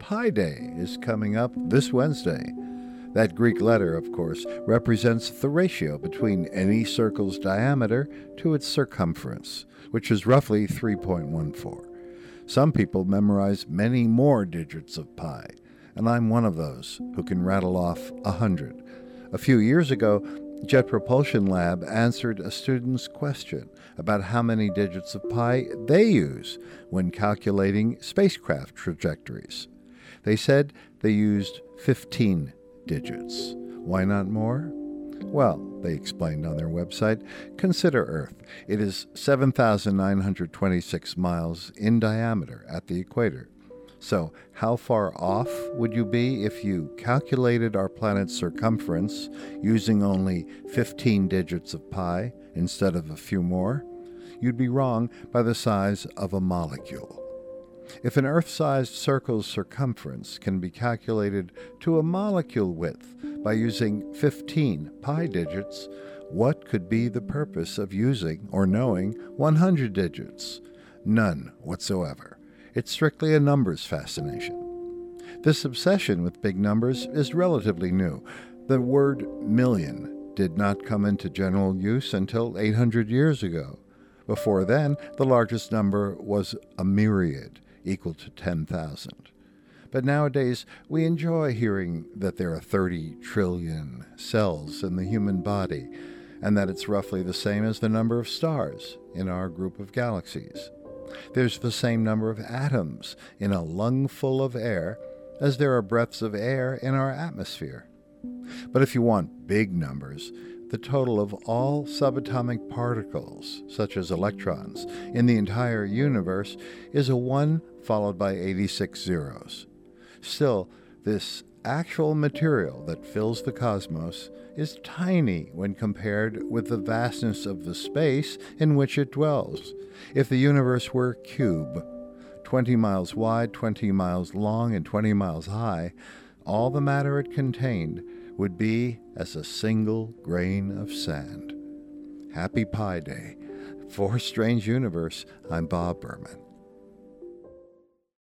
Pi Day is coming up this Wednesday. That Greek letter, of course, represents the ratio between any circle's diameter to its circumference, which is roughly 3.14. Some people memorize many more digits of pi, and I'm one of those who can rattle off 100. A few years ago, Jet Propulsion Lab answered a student's question about how many digits of pi they use when calculating spacecraft trajectories. They said they used 15 digits. Why not more? Well, they explained on their website, consider Earth. It is 7,926 miles in diameter at the equator. So, how far off would you be if you calculated our planet's circumference using only 15 digits of pi instead of a few more? You'd be wrong by the size of a molecule. If an Earth-sized circle's circumference can be calculated to a molecule width by using 15 pi digits, what could be the purpose of using or knowing 100 digits? None whatsoever. It's strictly a numbers fascination. This obsession with big numbers is relatively new. The word million did not come into general use until 800 years ago. Before then, the largest number was a myriad, equal to 10,000. But nowadays, we enjoy hearing that there are 30 trillion cells in the human body, and that it's roughly the same as the number of stars in our group of galaxies. There's the same number of atoms in a lungful of air as there are breaths of air in our atmosphere. But if you want big numbers, the total of all subatomic particles, such as electrons, in the entire universe is a 1 followed by 86 zeros. Still, this actual material that fills the cosmos is tiny when compared with the vastness of the space in which it dwells. If the universe were a cube, 20 miles wide, 20 miles long, and 20 miles high, all the matter it contained would be as a single grain of sand. Happy Pi Day. For Strange Universe, I'm Bob Berman.